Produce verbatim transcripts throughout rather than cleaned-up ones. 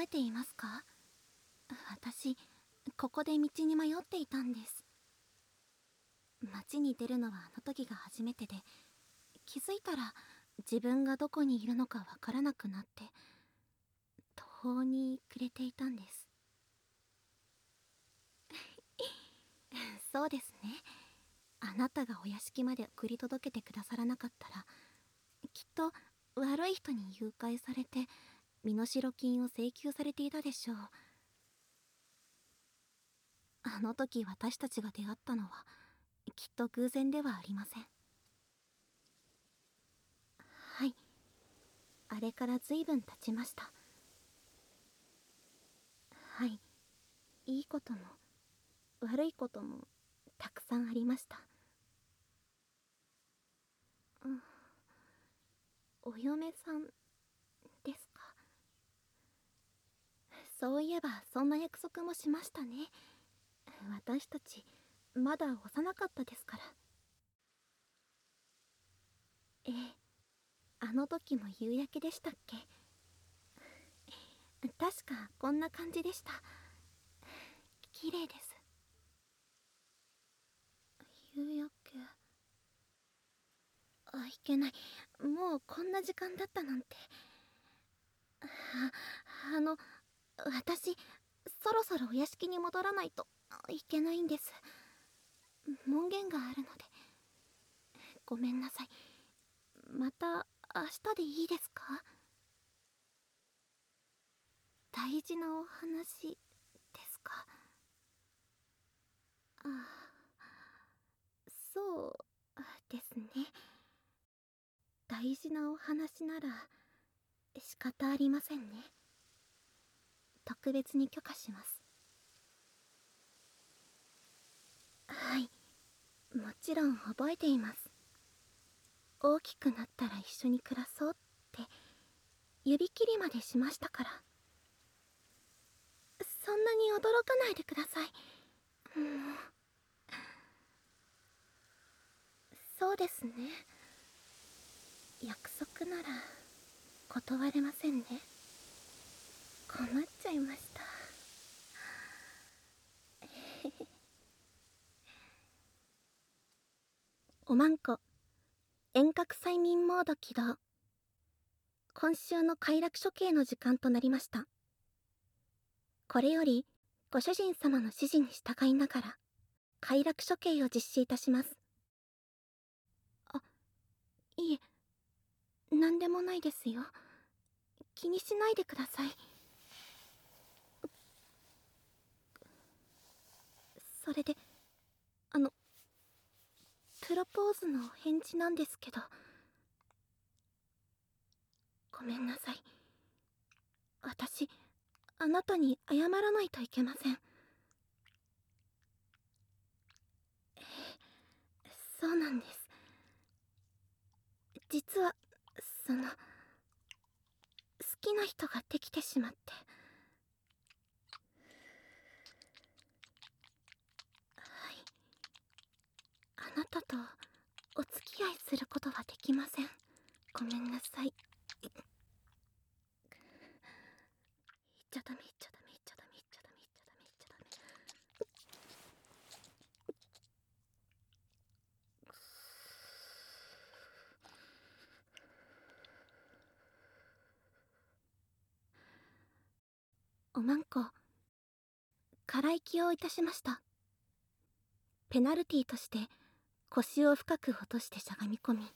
えていますか？私、ここで道に迷っていたんです。街に出るのはあの時が初めてで、気づいたら自分がどこにいるのかわからなくなって、途方に暮れていたんです。そうですね。あなたがお屋敷まで送り届けてくださらなかったら、きっと悪い人に誘拐されて身代金を請求されていたでしょう。あの時私たちが出会ったのはきっと偶然ではありません。はい、あれから随分経ちました。はい、いいことも悪いこともたくさんありました。うん、お嫁さんですか？そういえばそんな約束もしましたね。私たちまだ幼かったですから。ええ、あの時も夕焼けでしたっけ？確かこんな感じでした。綺麗です。夕焼け。あ、いけない。もうこんな時間だったなんて。あ、あの、私、そろそろお屋敷に戻らないといけないんです。門限があるので。ごめんなさい。また明日でいいですか？大事なお話ですか？あ、そうですね。大事なお話なら仕方ありませんね。特別に許可します。はい、もちろん覚えています。大きくなったら一緒に暮らそうって指切りまでしましたから。そんなに驚かないでください。もう、そうですね。約束なら断れませんね。困っちゃいました。おまんこ、遠隔催眠モード起動。今週の快楽処刑の時間となりました。これよりご主人様の指示に従いながら快楽処刑を実施いたします。あ、いえ、何でもないですよ。気にしないでください。それで、あの、プロポーズのお返事なんですけど、ごめんなさい。私、あなたに謝らないといけません。ええ、そうなんです。実は、その、好きな人ができてしまって。はい。あなたとお付き合いすることはできません。ごめんなさい。言っちゃダメ、言っちゃダメ、言っちゃダメ、言っちゃダメ、言っちゃダメ、言っちゃダメ。おまんこ、空息をいたしました。ペナルティとして腰を深く落としてしゃがみ込み、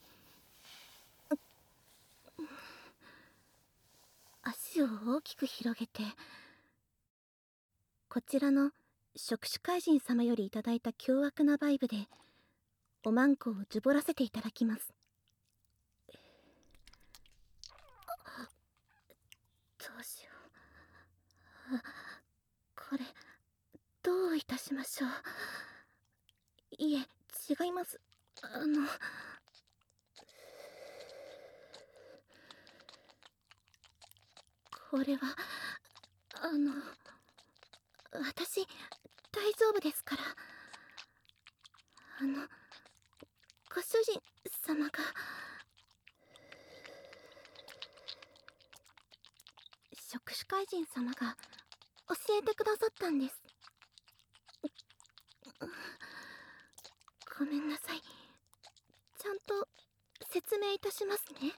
足を大きく広げて、こちらの触手怪人様よりいただいた凶悪なバイブでおまんこをじゅぼらせていただきます。どうしよう。あ、これどういたしましょう。いえ、違います。あの、これはあの、私大丈夫ですから。あの、ご主人様が。触手怪怪人様が教えてくださったんです。ごめんなさい。ちゃんと説明いたしますね。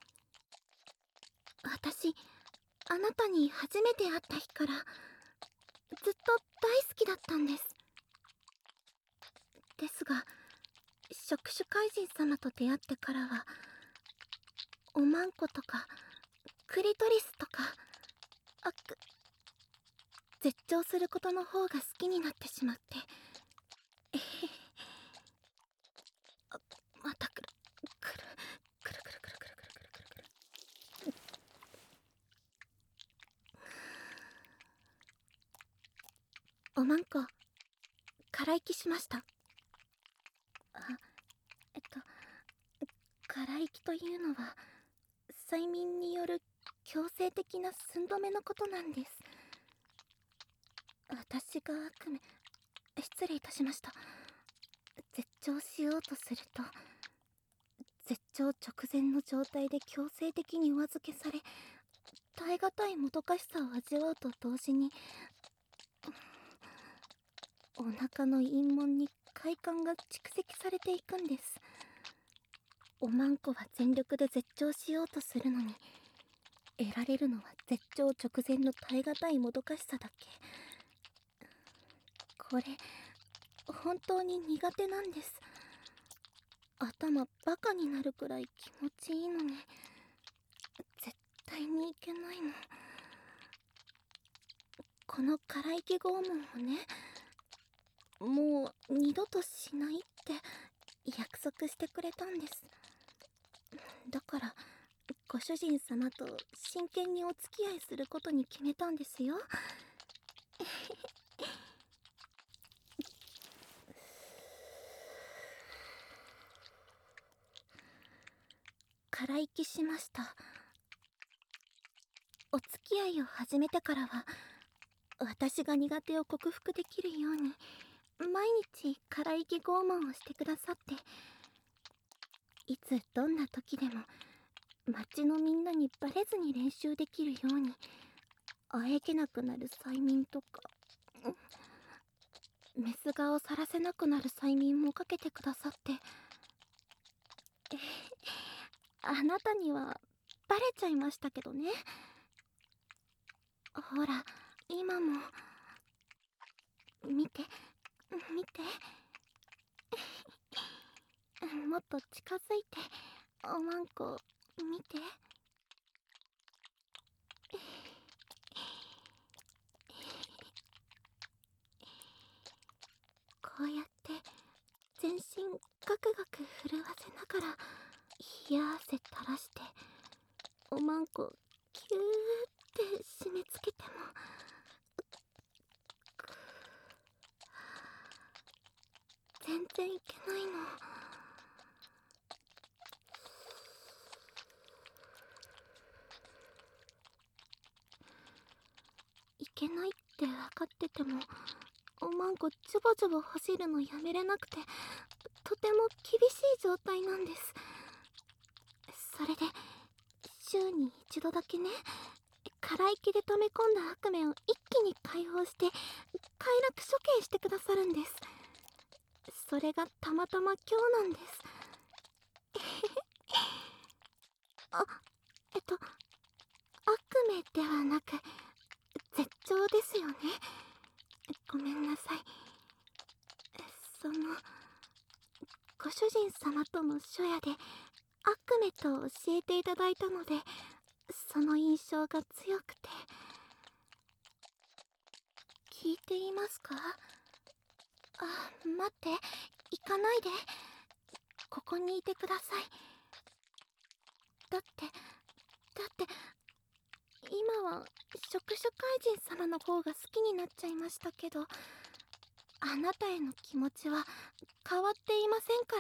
私、あなたに初めて会った日からずっと大好きだったんです。ですが、触手怪人様と出会ってからは、おまんことかクリトリスとか、あく絶頂することの方が好きになってしまって、えへへ。あ、またくるくるくるくるくるくるくるくるくるくる。おまんこ、空息しました。あ、えっと空息というのは催眠による強制的な寸止めのことなんです。私が悪夢、失礼いたしました。絶頂しようとすると、絶頂直前の状態で強制的にお預けされ、耐え難いもどかしさを味わうと同時に、お腹の陰門に快感が蓄積されていくんです。おまんこは全力で絶頂しようとするのに、得られるのは絶頂直前の耐え難いもどかしさだけ。これ、本当に苦手なんです。頭バカになるくらい気持ちいいのに、絶対にいけないの。この空息拷問をね、もう二度としないって約束してくれたんです。だからご主人様と真剣にお付き合いすることに決めたんですよ。空息しました。お付き合いを始めてからは、私が苦手を克服できるように毎日空息拷問をしてくださって、いつどんな時でも町のみんなにバレずに練習できるように、あえげなくなる催眠とか、メス顔をさらせなくなる催眠もかけてくださって、えあなたにはバレちゃいましたけどね。ほら、今も見て見てもっと近づいて、おまんこ見て。こうやって全身ガクガク震わせながら冷や汗垂らして、おまんこキューって締め付けても、全然いけないの。いけないって分かってても、おまんこジョボジョボ走るのやめれなくて、とても厳しい状態なんです。それで週に一度だけね、空息で溜め込んだ悪夢を一気に解放して快楽処刑してくださるんです。それがたまたま今日なんです。あ、えっと悪夢ではなく絶頂ですよね。ごめんなさい。そのご主人様との初夜で悪夢と教えていただいたので、その印象が強くて。聞いていますか？あ、待って、行かないで。ここにいてください。だってだって今は触手怪人様の方が好きになっちゃいましたけど、あなたへの気持ちは変わっていませんから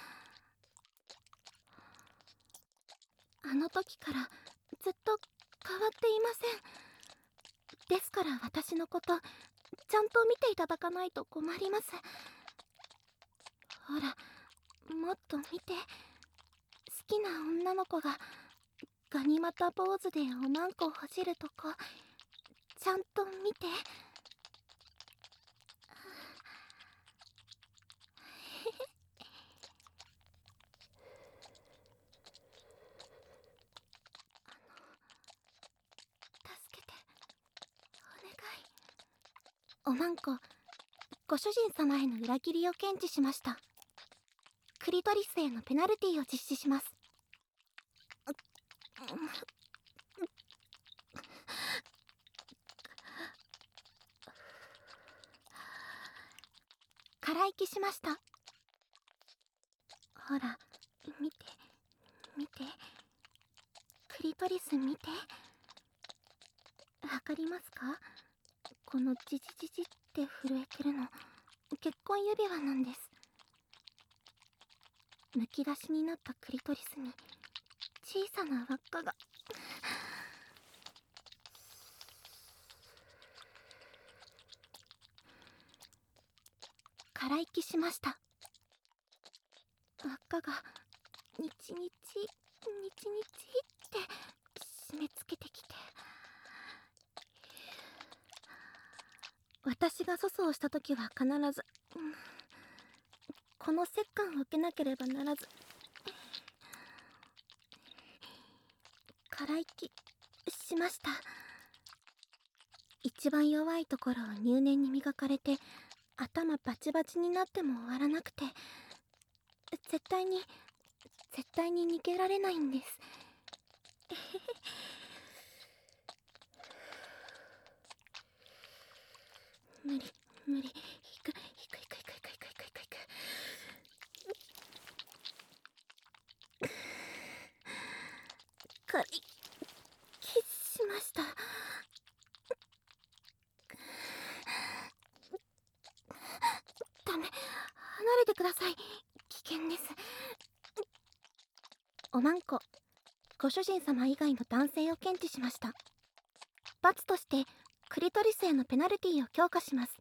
。あの時からずっと変わっていません。ですから私のことちゃんと見ていただかないと困ります。ほら、もっと見て。好きな女の子がガニ股坊主でおまんこをほじるとこ、 ちゃんと見て。助けて、お願い。おまんこ、ご主人様への裏切りを検知しました。クリトリスへのペナルティを実施します。空息しました。ほら、見て、見て。クリトリス見て。わかりますか？このジジジジって震えてるの、結婚指輪なんです。むき出しになったクリトリスに小さな輪っかが。空息しました。輪っかがニチニチニチニチって締め付けてきて、私が粗相をした時は必ず、うん、この折檻を受けなければならず。空息しました。一番弱いところを入念に磨かれて頭バチバチになっても終わらなくて、絶対に絶対に逃げられないんです。無理無理、引く引く引く引く引く引く引く引く引く。空息しました。ダメ、離れてください。危険です。おまんこ、ご主人様以外の男性を検知しました。罰としてクリトリスへのペナルティを強化します。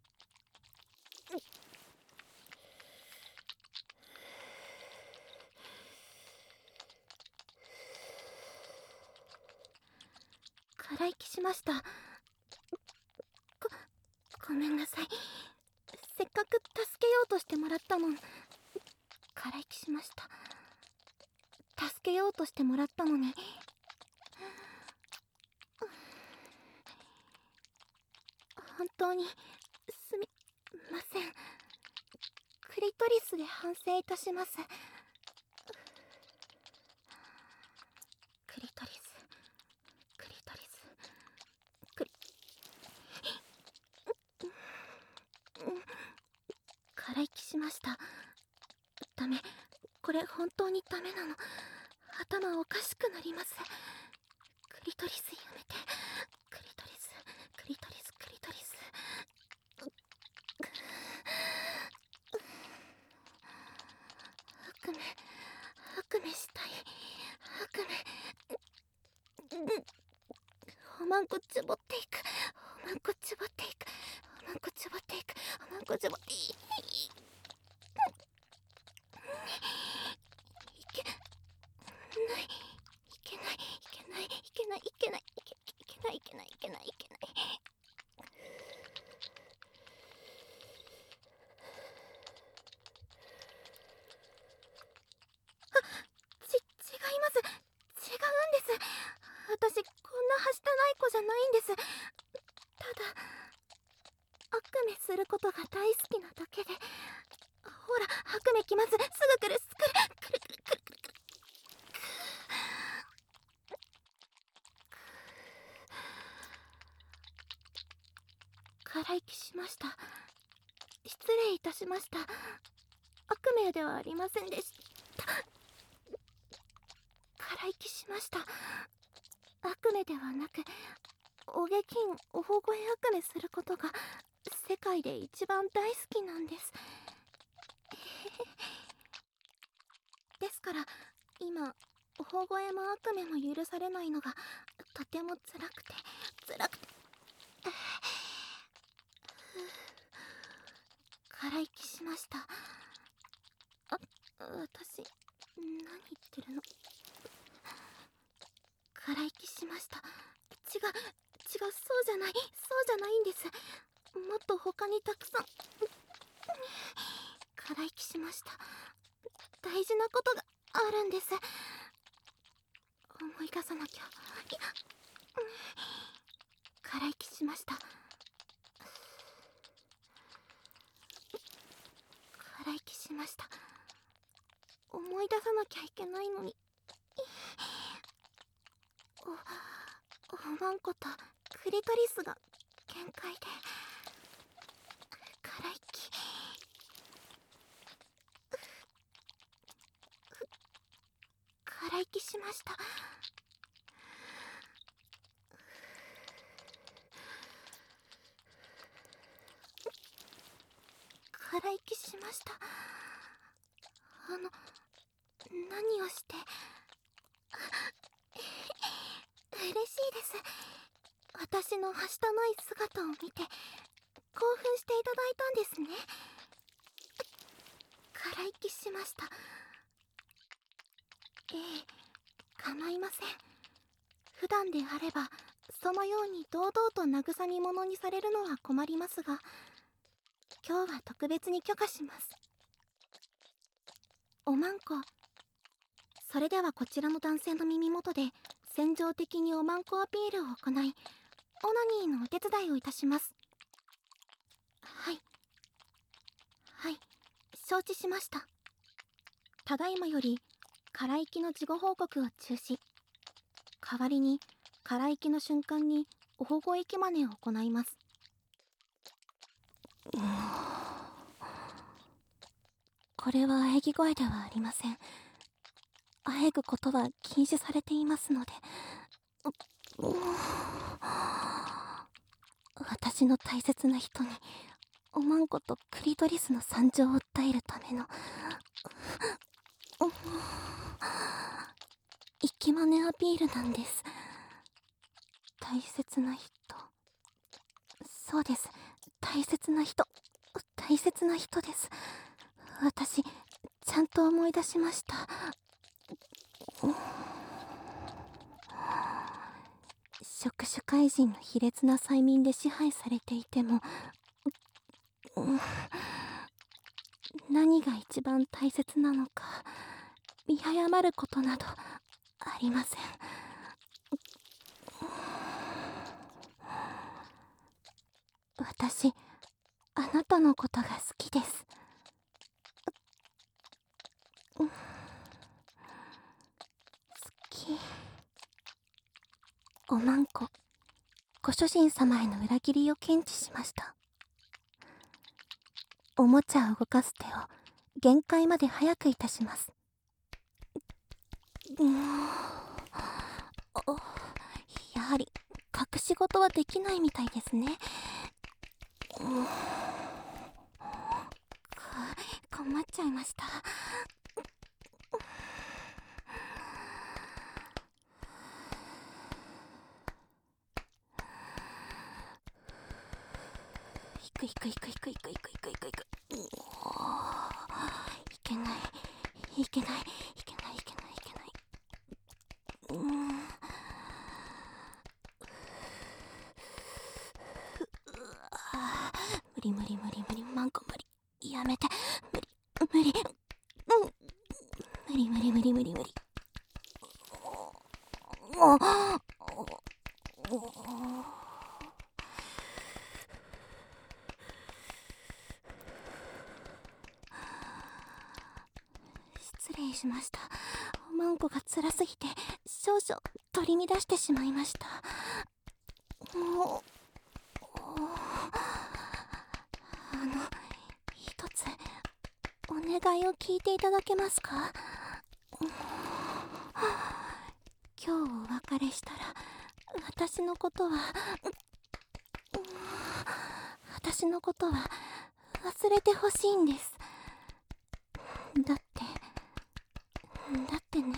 空息しました。ご、ごめんなさい。せっかく助けようとしてもらったの。空息しました。助けようとしてもらったのに。本当にすみません。クリトリスで反省いたします。クリトリス、クリトリス、クリ空息しました。ダメ、これ本当にダメなの。頭おかしくなります。クリトリスやめて。クリトリス、クリトリス、クリトリス。悪夢、悪夢したい。悪夢。おまんこちぼっていく。おまんこちぼっていく。おまんこちぼっていく。おまんこちぼっていく。いけない。いけない。いけない。いけない。いけない。いけない。いけない。いけない。いけない。ち、違います。違うんです。私、こんなはしたない子じゃないんです。ただ、悪夢することが大好きなだけで。ほら、悪夢来ます。すぐ来る、すぐ来る、来る来る来る来る来る。空息しました。失礼いたしました。悪夢ではありませんでした。空息しました。悪夢ではなく、お下品おほごえ悪夢することが世界で一番大好きなんです。ですから今おほごえも悪夢も許されないのがとても辛くて辛くて空息しました。あ、私何言ってるの。空息しました。違う違う、そうじゃない、そうじゃないんです。もっと他にたくさん空息しました。大事なことがあるんです。思い出さなきゃ。空息しました。空息しました。思い出さなきゃいけないのに。お、おまんことクリトリスが限界で空息。空息しました。空息しました。あの、何をして嬉しいです。私のはしたない姿を見て興奮していただいたんですね。空息しました。ええ、構いません。普段であればそのように堂々と慰み者にされるのは困りますが、今日は特別に許可します。おまんこ、それではこちらの男性の耳元で戦場的におまんこアピールを行い、オナニーのお手伝いをいたします。はい。はい、承知しました。ただいまより、空息の事後報告を中止。代わりに、空息の瞬間にお保護息真似を行います。これは喘ぎ声ではありません。喘ぐことは禁止されていますので。私の大切な人におまんことクリトリスの惨状を訴えるための息真似アピールなんです。大切な人、そうです、大切な人、大切な人です。私ちゃんと思い出しました。触手怪人の卑劣な催眠で支配されていても、何が一番大切なのか見誤ることなどありません。私、あなたのことが好きです。好き。おまんこ、ご主人様への裏切りを検知しました。おもちゃを動かす手を限界まで早くいたします。うーん、やはり隠し事はできないみたいですね。うん、困っちゃいました。いくいくいくいくいくいくいくいくいく。いけないいけないいけないいけないいけない。うーん、無理無理無理無理、マンコ無理、やめて、無理無理、うん、無理無理無理無理無理。失礼しました。おまんこが辛すぎて少々取り乱してしまいました。もう、あの、一つお願いを聞いていただけますか？今日お別れしたら私のことは私のことは忘れてほしいんです。だってだってね、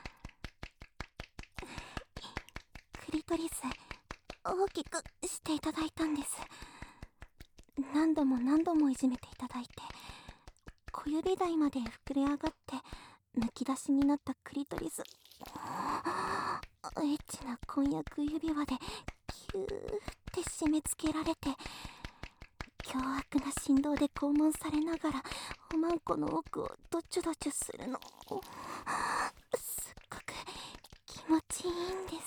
クリトリス大きくしていただいたんです。何度も何度もいじめていただいて、小指台まで膨れ上がってむき出しになったクリトリス、エッチな婚約指輪でキューって締め付けられて、凶悪な振動で拷問されながらおまんこの奥をドチュドチュするの、すっごく気持ちいいんです。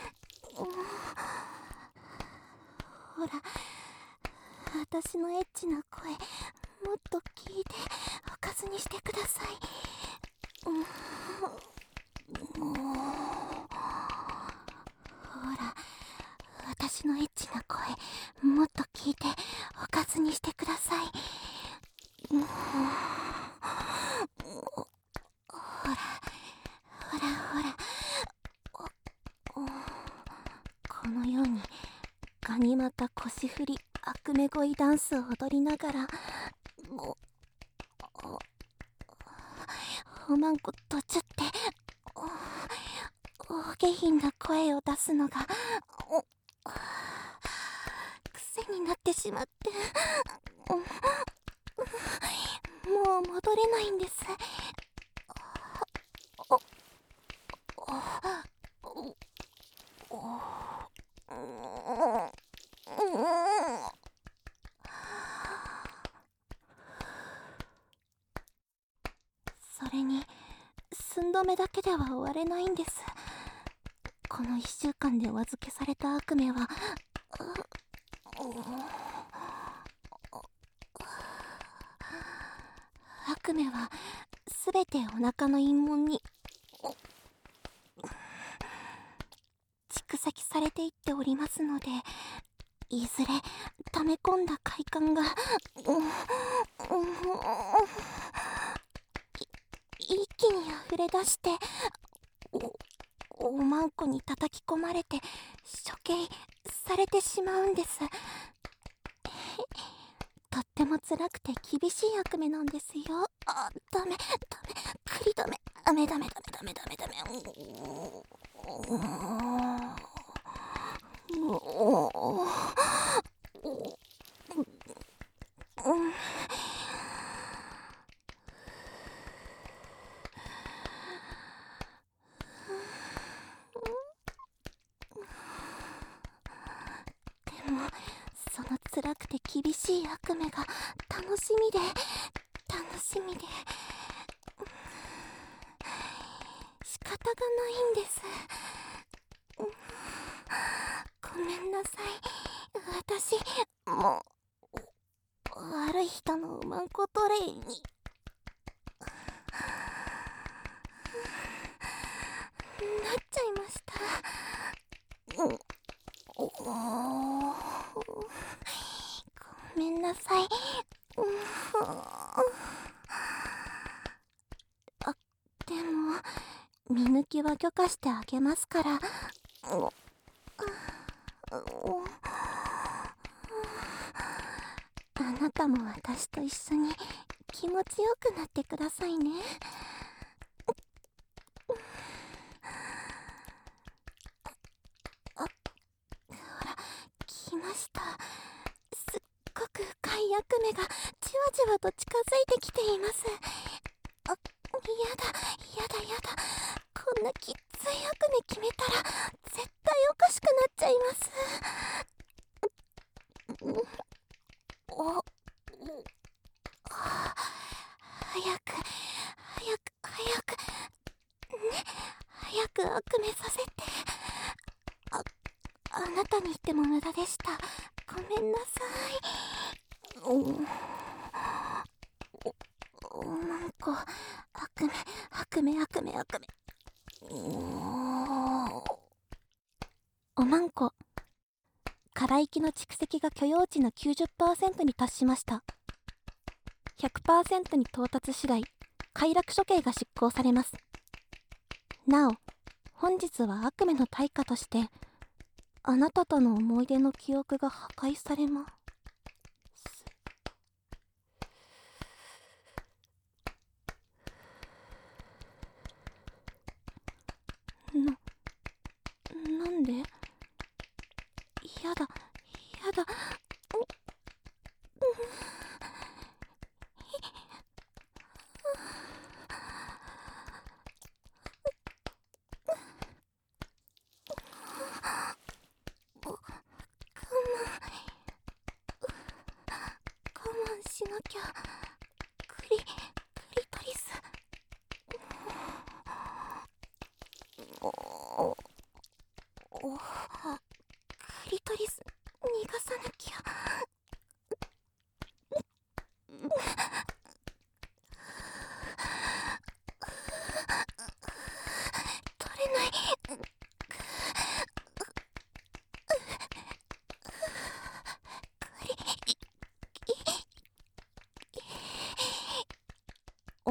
ほら、私のエッチな声もっと聞いておかずにしてください。もうほら、私のエッチな声もっと聞いておかずにしてください。ほらほらほら、このようにガニ股腰振り悪め声ダンスを踊りながら、おおまんこ途中ってお下品な声を出すのが癖になってしまって、もう戻れないんです。それに寸止めだけでは終われないんです。このいっしゅうかんでお預けされた悪夢は、悪夢はすべてお腹の陰門に蓄積されていっておりますので、いずれ溜め込んだ快感が一気に溢れ出して、お、おまんこに叩き込まれて処刑されてしまうんです。とっても辛くて厳しい悪夢なんですよ。あ、ダメダメ、クリダメ、ダメダメダメダメダメダメ。でもその辛くて厳しい悪夢が楽しみで楽しみで仕方がないんです。ごめんなさい、私もう悪い人のうまんこトレイになっちゃいました。ごめんなさい。あ、でも見抜きは許可してあげますから。あなたも私と一緒に気持ちよくなってくださいね。あ、ほら、来ました。すっごく深い悪夢がじわじわと近づいてきています。あ、やだやだやだ、こんなきっつい悪夢決めたら絶対おかしくなっちゃいます。お、早く早く早くね、早く悪夢させて。あ、あなたに言っても無駄でした。ごめんなさい。お、お、おまんこ、悪夢悪夢悪夢悪夢。おまんこ、空息の蓄積が許容値の きゅうじゅっパーセント に達しました。ひゃくパーセント に到達次第、快楽処刑が執行されます。なお、本日は悪夢の対価として、あなたとの思い出の記憶が破壊されます。な、なんで？やだ、やだ。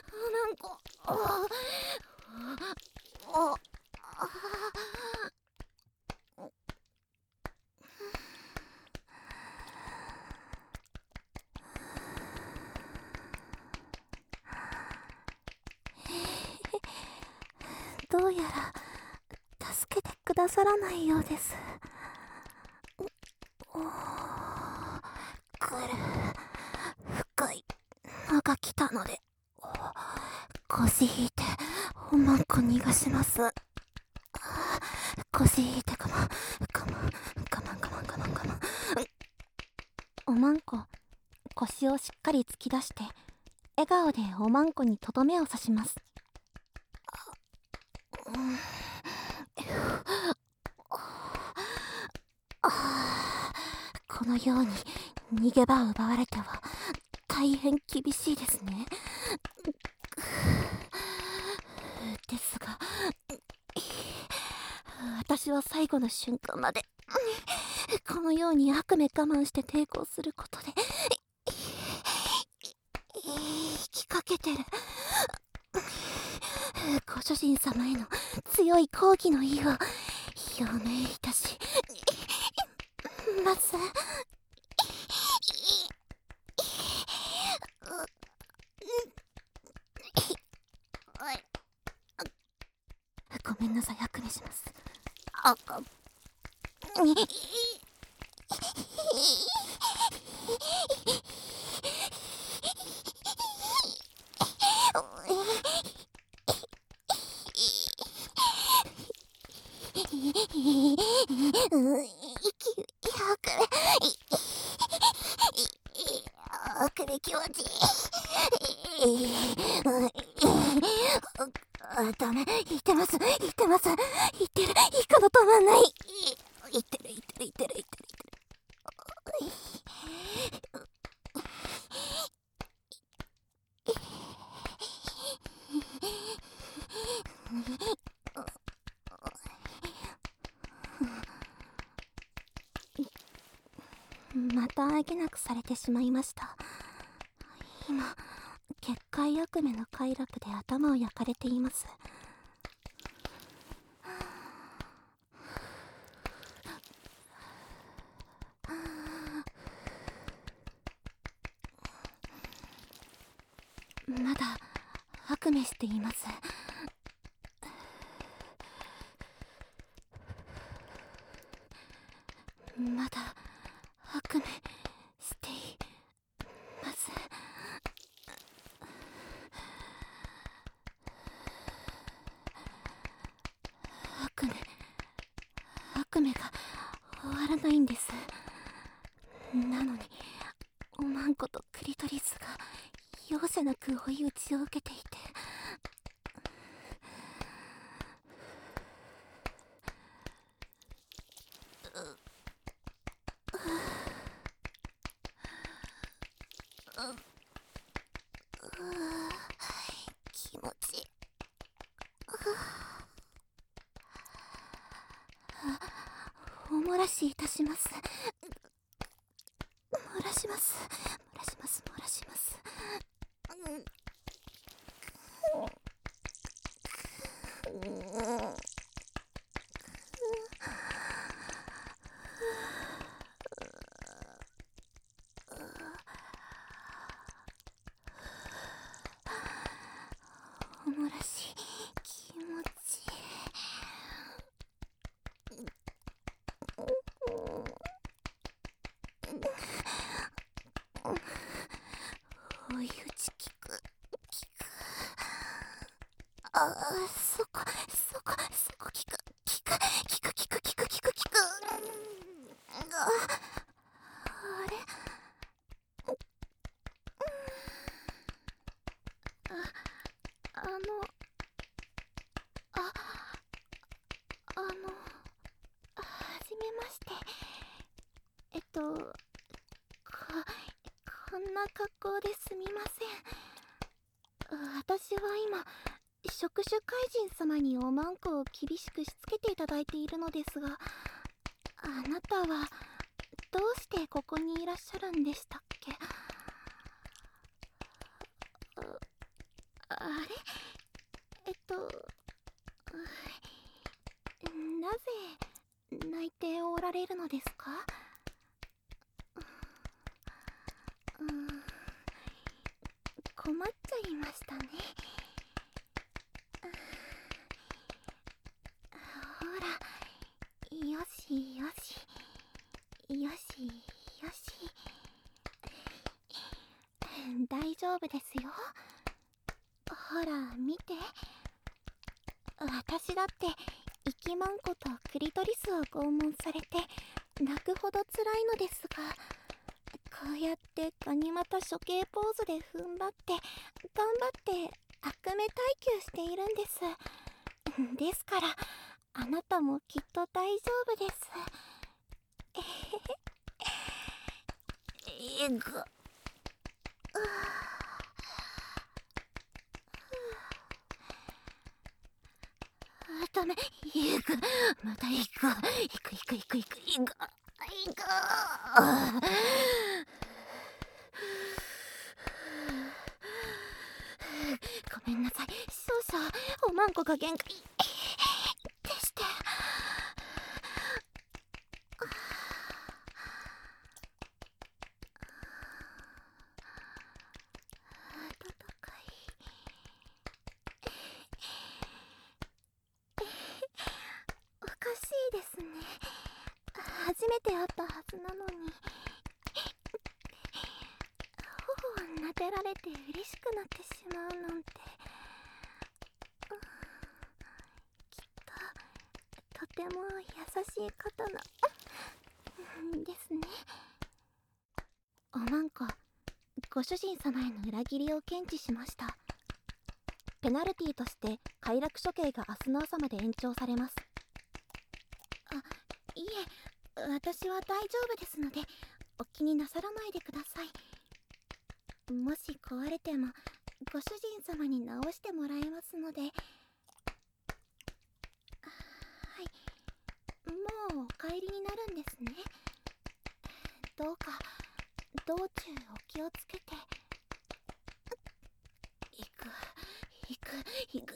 なんかああどうやら助けてくださらないようです。おくる深いのが来たので腰引いておまんこ逃がします。腰引いて我慢我慢我慢我慢我慢我慢。おまんこ腰をしっかり突き出して笑顔でおまんこにとどめを刺します。このように逃げ場を奪われては大変厳しいですね。ですが私は最後の瞬間までこのように悪夢我慢して抵抗することで生きかけてる。ご主人様への強い抗議の意を表明いたします。 めんなさい、悪夢します。ああにあくび気持ちいい。あ、ダメ、言ってます、言ってます、言ってる、行くの止まんない。言ってる、言ってる、言ってる、言ってる、言ってる。またあげなくされてしまいました。今、結界悪夢の快楽で頭を焼かれています。まだ悪夢しています。まだ悪夢しています。悪夢悪夢が終わらないんです。なのにおまんことクリトリスが容赦なく追い打ちを受けていて、気持ちいい。お漏らしいたします。漏らします漏らします漏らします。お漏らし気持ちいい。追い打ち効く効く。ああ、そこそこそこ効く効く効く効く効く効く効く。ああれああのああのはじめまして。えっとここんな格好ですみません。私は今触手怪人様におまんこを厳しくしつけていただいているのですが、あなたはどうしてここにいらっしゃるんでしたっけ？あ、あれえっとなぜ泣いておられるのですか？うん、困っちゃいましたね。ほら、よしよしよしよし、大丈夫ですよ。ほら見て、私だってイキマンコとクリトリスを拷問されて泣くほど辛いのですが、こうやってガニ股処刑ポーズで踏ん張って頑張って悪夢耐久しているんです。ですからあなたもきっと大丈夫です。えへへ。えぐっ。ダメ、行く、また行く、行く行く行く行く行く行く。ごめんなさい、少々おまんこが限界でして。暖かい。 初めて会ったはずなのに、頬を撫でられて嬉しくなってしまうなんて、うん、きっととても優しい方なですね。おまんこ、ご主人様への裏切りを検知しました。ペナルティとして快楽処刑が明日の朝まで延長されます。あ、いえ、私は大丈夫ですので、お気になさらないでください。もし壊れても、ご主人様に直してもらえますので。はい、もうお帰りになるんですね。どうか道中お気をつけて。行く行く行